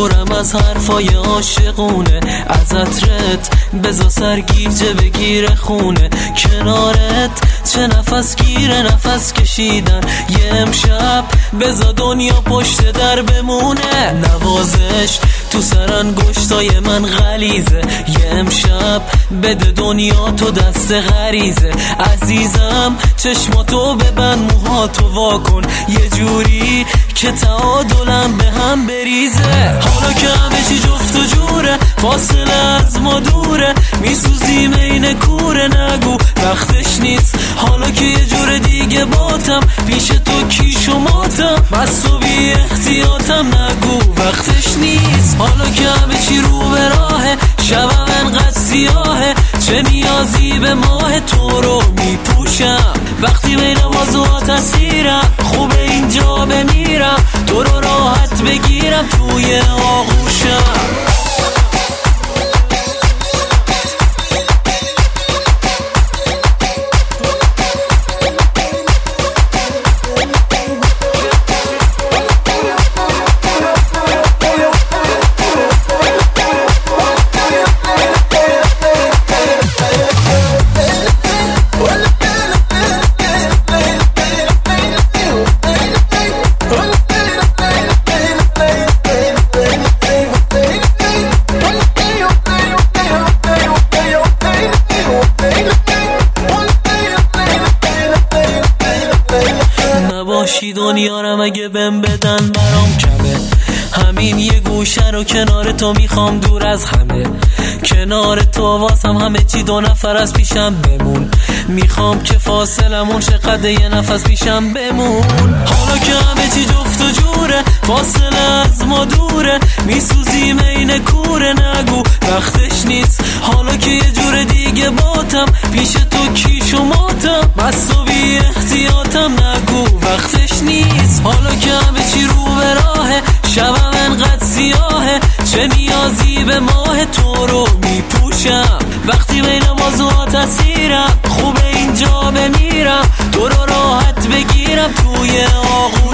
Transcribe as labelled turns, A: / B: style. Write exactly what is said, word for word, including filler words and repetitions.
A: پرم از حرفای عاشقونه، از عطرت بزا سرگیجه بگیره خونه، کنارت چه نفس گیره نفس کشیدن، یه امشب بزا دنیا پشت در بمونه، نوازش تو سرانگشتای من غلیزه، یه امشب بده دنیا تو دست غریزه، عزیزم چشماتو ببند موهاتو واکن یه جوری که تعادلم به هم بریزه، حالا که همه چی جفت و جوره فاصله از ما دوره، میسوزیم این کوره نگو وقتش نیست، حالا که یه جور دیگه باتم پیش تو کیش و ماتم، بس و بی احتیاطم نگو وقتش نیست، حالا که همه چی رو به راهه شبم انقدر سیاهه، چه نیازی به ماه تو رو میپوشم، وقتی بین موضوعات اسیرم خوبه اینجا بمیرم، تو رو راحت بگیرم توی آغوشم. باشی دنیا رو مگه بهم بدن برام کمه، همین یه گوشه رو کنار تو میخوام دور از همه، کنار تو واسم همه چی دو نفر از پیشم بمون، میخوام که فاصلمون چقدر یه نفس پیشم بمون، حالا که همه چی جفت و جوره فاصله از ما دوره، میسوزیم این کوره نگو وقتش نیست، حالا که یه جور دیگه باتم پیش تو کیش و ماتم، بس و بی احتیاطم نگو وقتش نیست، حالا که همه چی رو به راهه شبم انقدر سیاهه، چه نیازی به ماه تو رو میپوشم، وقتی بین موضوعات اسیرم خوبه اینجا بمیرم، تو رو راحت بگیرم توی آغوش.